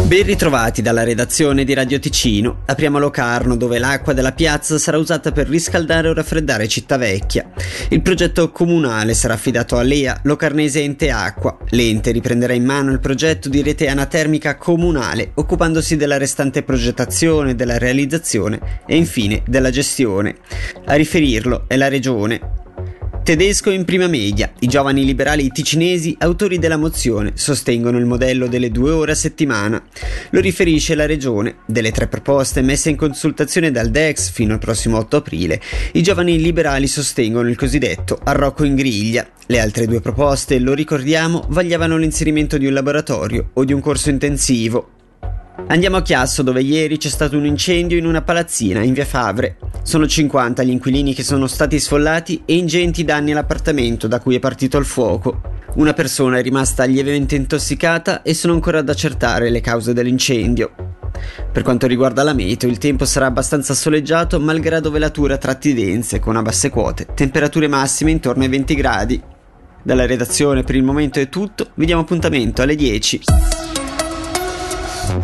Ben ritrovati dalla redazione di Radio Ticino. Apriamo a Locarno, dove l'acqua della piazza sarà usata per riscaldare o raffreddare Cittavecchia. Il progetto comunale sarà affidato a LEA, Locarnese Ente Acqua. L'ente riprenderà in mano il progetto di rete anatermica comunale, occupandosi della restante progettazione, della realizzazione e infine della gestione. A riferirlo è la Regione. Tedesco in prima media. I giovani liberali ticinesi, autori della mozione, sostengono il modello delle 2 ore a settimana. Lo riferisce la Regione. Delle 3 proposte messe in consultazione dal DEX fino al prossimo 8 aprile, i giovani liberali sostengono il cosiddetto arrocco in griglia. Le altre 2 proposte, lo ricordiamo, vagliavano l'inserimento di un laboratorio o di un corso intensivo. Andiamo a Chiasso, dove ieri c'è stato un incendio in una palazzina in via Favre. Sono 50 gli inquilini che sono stati sfollati e ingenti danni all'appartamento da cui è partito il fuoco. Una persona è rimasta lievemente intossicata e sono ancora ad accertare le cause dell'incendio. Per quanto riguarda la meteo, il tempo sarà abbastanza soleggiato malgrado velature a tratti dense con a basse quote, temperature massime intorno ai 20 gradi. Dalla redazione per il momento è tutto, vi diamo appuntamento alle 10.